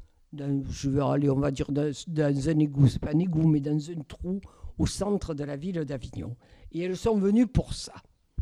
je vais aller, on va dire, dans un égout, c'est pas un égout, mais dans un trou au centre de la ville d'Avignon. Et elles sont venues pour ça.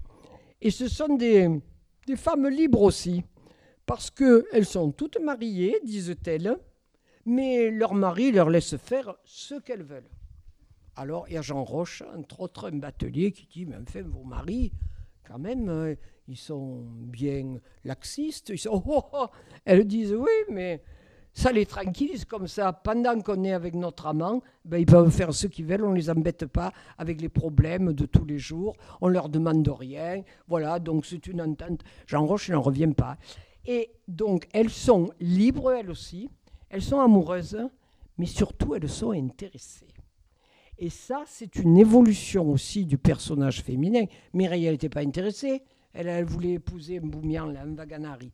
Et ce sont des femmes libres aussi, parce qu'elles sont toutes mariées, disent-elles, mais leur mari leur laisse faire ce qu'elles veulent. Alors, il y a Jean Roche, entre autres, un batelier, qui dit, mais enfin, vos maris, quand même, ils sont bien laxistes. Ils sont, Elles disent, oui, mais ça les tranquillise comme ça. Pendant qu'on est avec notre amant, ils peuvent faire ce qu'ils veulent, on ne les embête pas avec les problèmes de tous les jours. On ne leur demande rien. Voilà, donc c'est une entente. Jean Roche n'en revient pas. Et donc, elles sont libres, elles aussi. Elles sont amoureuses, mais surtout, elles sont intéressées. Et ça, c'est une évolution aussi du personnage féminin. Mireille, elle n'était pas intéressée. Elle voulait épouser Mboumian, un Vaganari.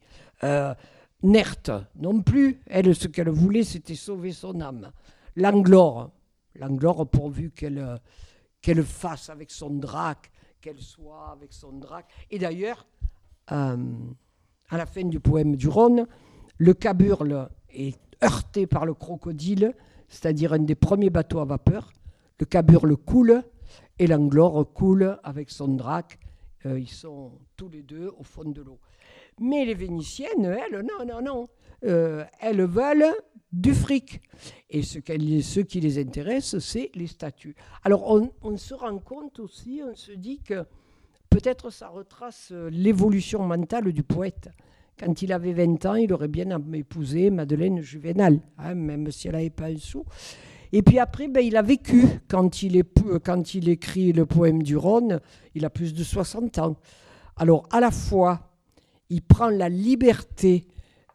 Nerte, non plus. Elle, ce qu'elle voulait, c'était sauver son âme. Langlore, pourvu qu'elle fasse avec son drac, qu'elle soit avec son drac. Et d'ailleurs, à la fin du poème du Rhône, le Cap Burle est heurté par le crocodile, c'est-à-dire un des premiers bateaux à vapeur. Le Cap Burle coule et Langlore coule avec son drac. Ils sont tous les deux au fond de l'eau. Mais les Vénitiennes, elles, non. Elles veulent du fric. Et ce qui les intéresse, c'est les statues. Alors, on se rend compte aussi, on se dit que peut-être ça retrace l'évolution mentale du poète. Quand il avait 20 ans, il aurait bien épousé Madeleine Juvénal, même si elle n'avait pas un sou. Et puis après, il a vécu. Quand il écrit le poème du Rhône, il a plus de 60 ans. Alors, à la fois, il prend la liberté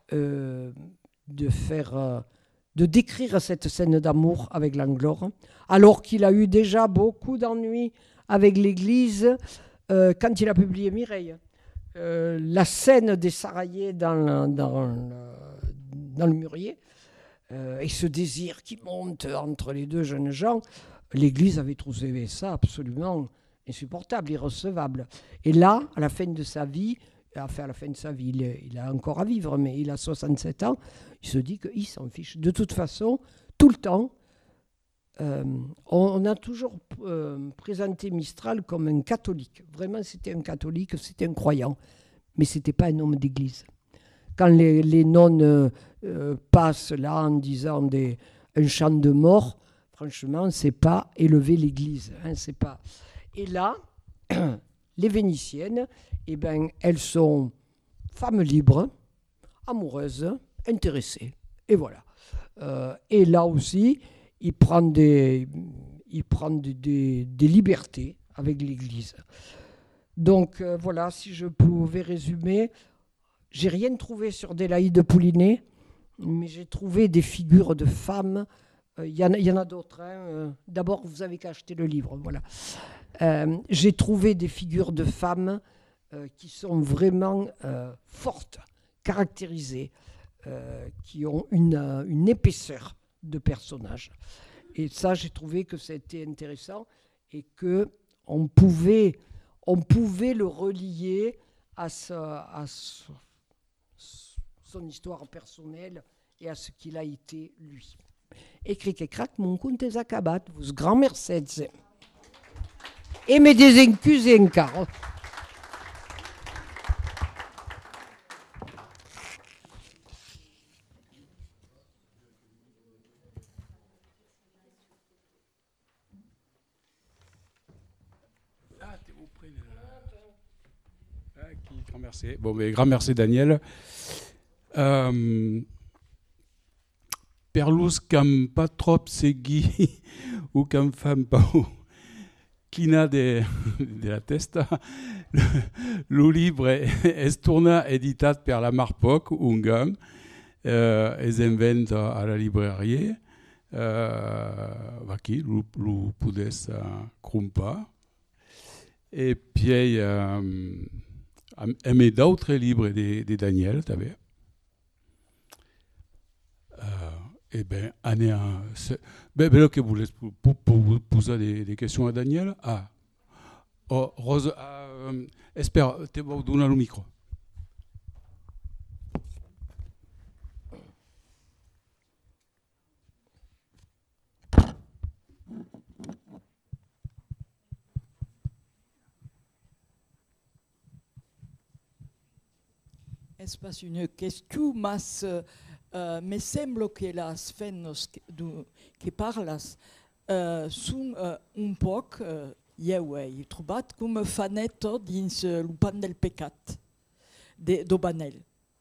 de décrire cette scène d'amour avec Langlore, alors qu'il a eu déjà beaucoup d'ennuis avec l'Église quand il a publié Mireille. La scène des Saraillés dans le Mûrier, et ce désir qui monte entre les deux jeunes gens, l'Église avait trouvé ça absolument insupportable, irrecevable. Et là, à la fin de sa vie, il a encore à vivre, mais il a 67 ans, il se dit qu'il s'en fiche. De toute façon, tout le temps, on a toujours présenté Mistral comme un catholique. Vraiment, c'était un catholique, c'était un croyant, mais ce n'était pas un homme d'église. Quand les nonnes passent là en disant un chant de mort, franchement, c'est pas élever l'église. Hein, c'est pas. Et là, les Vénitiennes, eh ben, elles sont femmes libres, amoureuses, intéressées. Et voilà. Et là aussi, il prend des libertés avec l'Église. Donc voilà, si je pouvais résumer, j'ai rien trouvé sur Délaïde Poulinet, mais j'ai trouvé des figures de femmes. Il y en a d'autres. Hein. D'abord, vous avez qu'à acheter le livre. Voilà. J'ai trouvé des figures de femmes qui sont vraiment fortes, caractérisées, qui ont une épaisseur de personnage. Et ça, j'ai trouvé que c'était intéressant et qu'on pouvait le relier à son histoire personnelle et à ce qu'il a été lui. Et cric et crac, mon compte est acabat, vous grand Mercedes. Et mes désincus et encar. Grand merci. Bon, mais grand merci Daniel. Perlus cam pas trop segui ou cam fam pau quina de la testa. Le livre est tourna editat per la Marpoc Ungan es inventa a la librairie aquí lo pudes crumpa et puis aimé d'autres livres de Daniel també. Eh bien, bello que vous voulez poser des questions à Daniel. Rose, espère, te vas donner le micro. Est-ce pas une question, mas me sembla que les feines que parles sont un poc, he trobat com fanetto dins lo pan del pecat d'Obanel.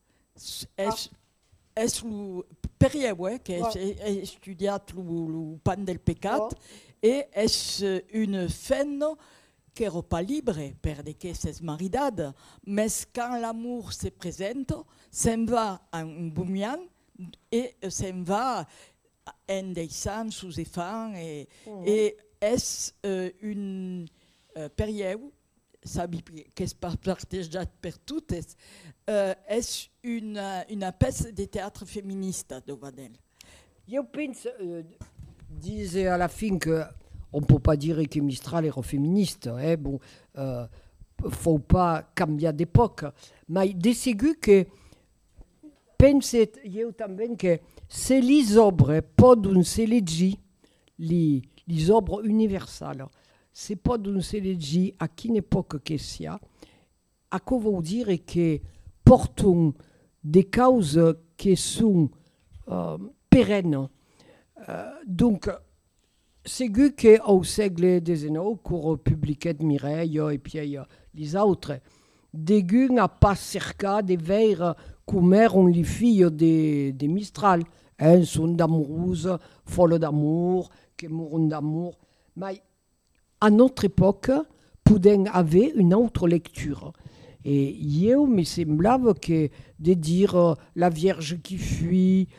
És lo perieu que he estudiat lo pan del pecat e és une feine que n'est pas libre, parce que c'est maridade, mais quand l'amour se présente, s'en va en boumian et s'en va en deixant sous enfants et est une période, que c'est pas partagé per toutes, est une pièce de théâtre féministe d'Obanel. Je pense, disait à la fin que on ne peut pas dire que Mistral est féministe. Hein, bon, faut pas cambiar d'époque. Mais de segur que pense io també que se les obres poden ser llegir, les obres universelles, se poden ser llegir a quina époque que sia, a quoi vuol dire que portent des causes qui sont pérennes. Donc, segur qu'au segle XIX, cours publiquet Mireille et puis les autres, dégu n'a pas cerca de veire comme eran les filles de Mistral. Elles sont d'amoureuses, folles d'amour, qui mourent d'amour. Mais à notre époque, pouvons avoir une autre lecture. Et il me semblait que de dire la Vierge qui fuit,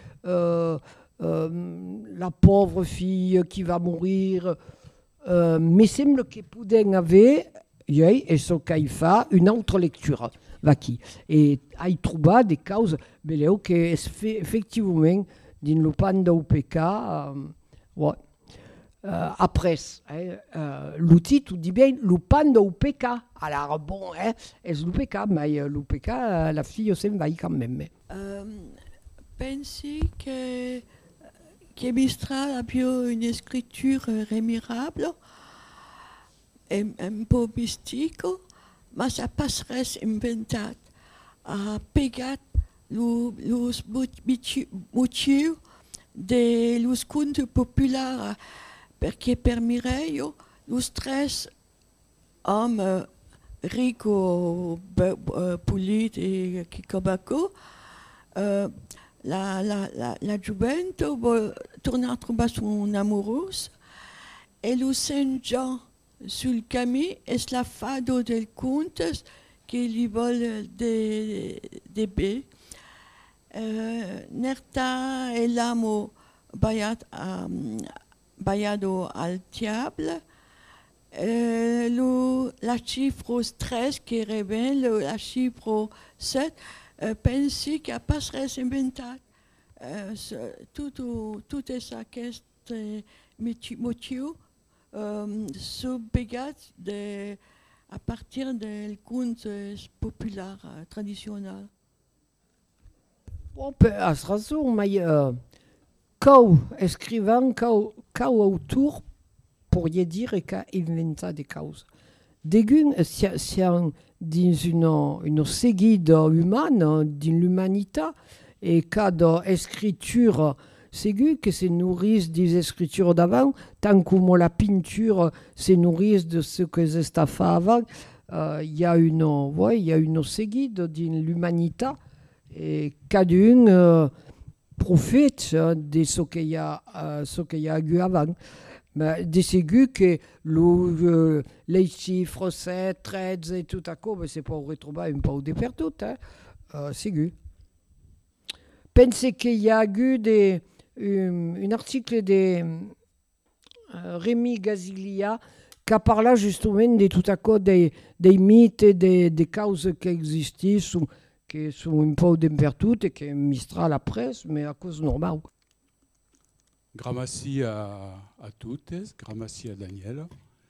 la pauvre fille qui va mourir, me semble que pouvons avoir, et ce qu'il fait, une autre lecture. Et il trouve des causes, mais que effectivement, dans le pan d'OPK, après, le titre dit bien le pan d'OPK. Alors bon, c'est l'OPK, mais l'OPK, la fille s'en va quand même. Pensi che Mistral a più une écriture remirable, et un peu mystico, ma sa passerait inventat a pegat los motius de los contes populars perché per Mireio los tres hommes ricos, pulit e Kikobako, la gioventù vuole tornare a trovare son amoureuse e lo Saint-Jean sul cammino è la fado del conte che gli vuole de bé. Nerta e l'amo baiado al diable. La cifre 13 qui révèle la cifre 7 pensi che passerait inventat tout est ça qu'est motiu subbegat à partir des contes populaires traditionnels. On peut à ce raison, mais quand écrivain, quand auteur, pourriez dire qu'a inventé des causes. Dégun, c'est une seguide humaine, dans l'humanité, et qu'a d'écriture ségu que se nourrissent des écritures d'avant, tant comme la peinture se nourrit de ce que c'est fait avant. Il y a une seguide dans l'humanité, et chacun profite de ce qu'il y a eu avant. Mais des ségus que les chiffres 7, 13 et tout à coup, c'est pour retrouver un peu de perdu, ségus. Pensez qu'il y a eu un article de Rémi Gazilia qui a parlé justement de tout à coup des mythes et des causes qui existent, qui sont un peu d'impertute et qui Mistral la presse, mais à cause normale. Gramercy à toutes, gramercy à Daniel.